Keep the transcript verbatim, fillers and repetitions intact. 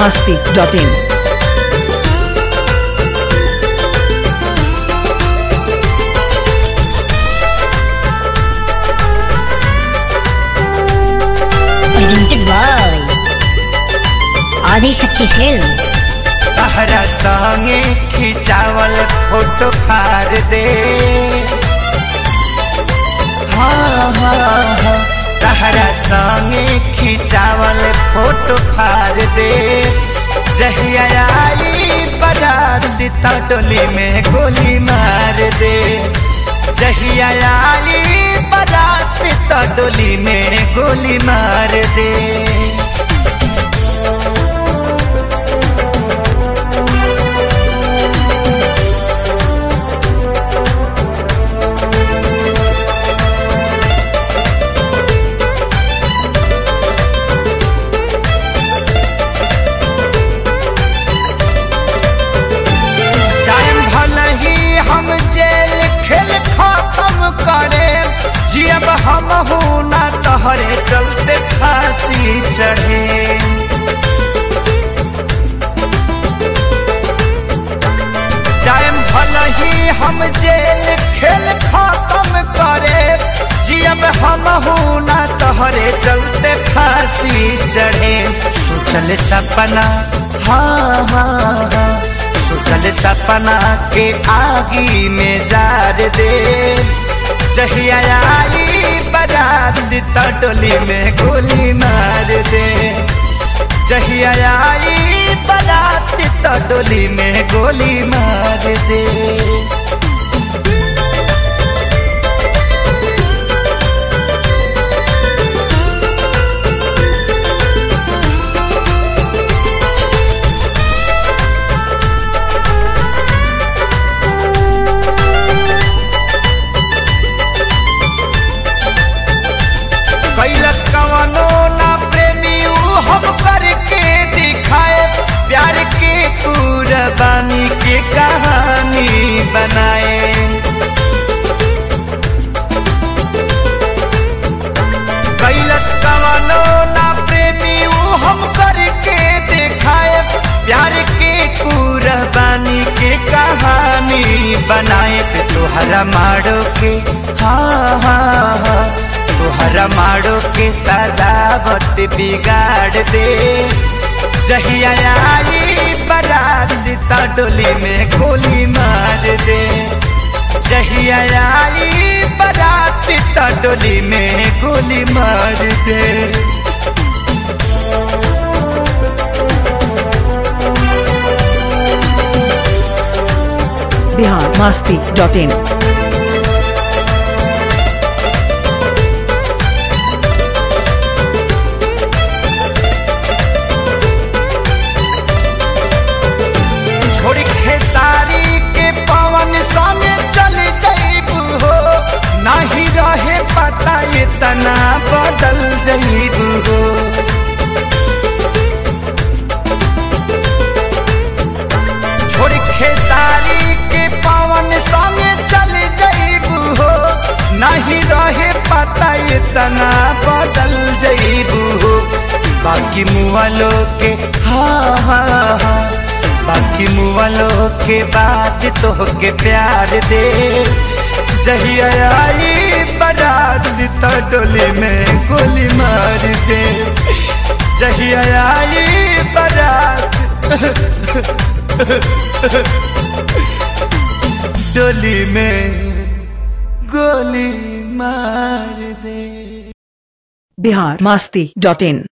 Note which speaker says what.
Speaker 1: masti dot in.
Speaker 2: Presented by Adi Shakti Films.
Speaker 3: तहरा संगे खिंचावल photo फाड़ दे, हाँ हाँ हाँ तहरा संगे खिंचावल फोटो फाड़ दे। जहिया आई बारात दिता डोली में गोली मार दे। जहिया आई बारात दिता डोली में गोली मार दे। हम जेल खेल खत्म करे जियब हम ना तहरे चलते फांसी चढ़े। जायम भला ही हम जेल खेल खत्म करे जियब हम ना तहरे चलते फांसी चढ़े। सोचल सपना हाँ हाँ हाँ सोचल सपना के आगी में जार दे। जहिया आई बारात दिता डोली में गोली मार दे। जहिया आई बारात दिता डोली में गोली मार दे। कैलस कवनो ना प्रेमी हम करके दिखाए। प्यार के कुर्बानी के कहानी बनाए। कैलस कवनो ना प्रेमी हम करके दिखाए। प्यार के कुर्बानी के कहानी बनाए। पे तोहरा मारो के हाँ हाँ हाँ तोहरा मारो के सजावट बिगाड़ दे। जहिया आई बारात दिता डोली में गोली मार दे। जहिया आई बारात दिता डोली में गोली मार दे।
Speaker 1: Bihar masti dot in.
Speaker 3: छोड़ी खेसारी के पवन संग चल जाइबू हो। नहीं रहे पता इतना बदल जाइबू हो। छोड़ी खेसारी के पवन संग चल जाइबू हो। नहीं रहे पता इतना बदल जाइबू हो। बाकी मुआलो के हाँ हाँ हाँ बाकी मुआलो के बाद तो के प्यार दे। जहिया आई बारात दिता डोली में गोली मार दे। जहिया आई बारात डोली में गोली मार दे।
Speaker 1: Bihar masti dot in.